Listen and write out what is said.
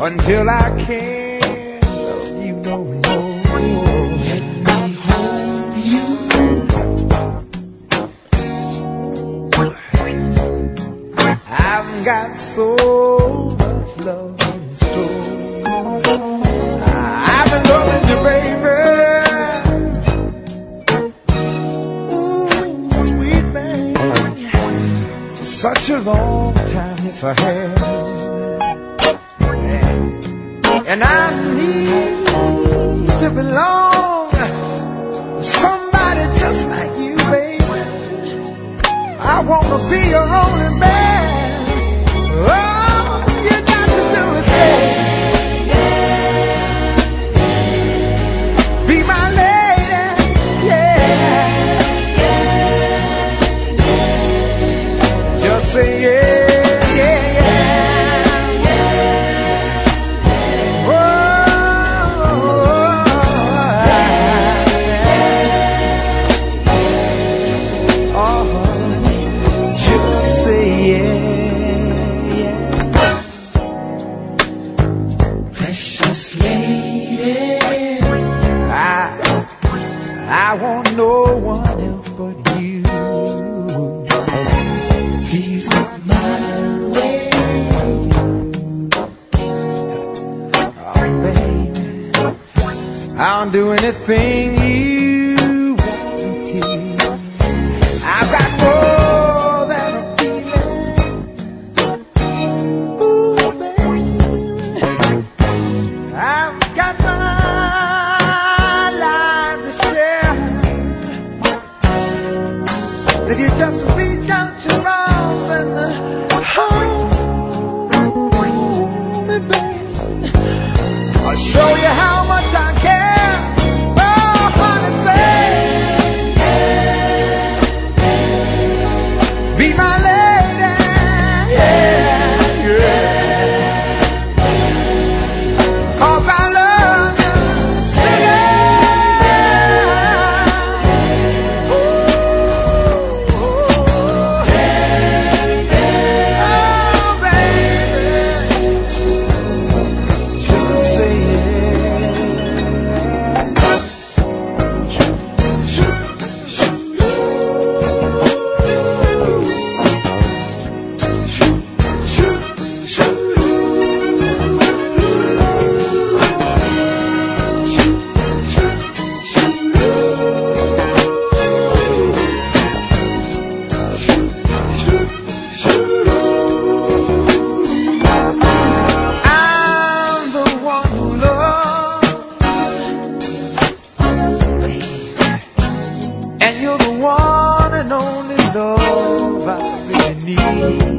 until I can't love you no more. Let me hold you. I've got so much love in store. I've been loving you, baby. Ooh, sweet thing. For such a long time, yes I have. And I need to belong to somebody just like you, baby. I wanna be your only man. All you got to do is say, be my lady, yeah. Just say yeah, yeah, yeah. I want no one else but you. Please come my way. Oh, baby, I'll do anything you want me to. I've got more than a feeling. Ooh, baby, I've got my if you just reach out your arms and hold me, baby, I'll show you how much I care. Oh, honey, say, be my lady, yeah, yeah. 'Cause I love you, sing it. You're the one and only love I really need.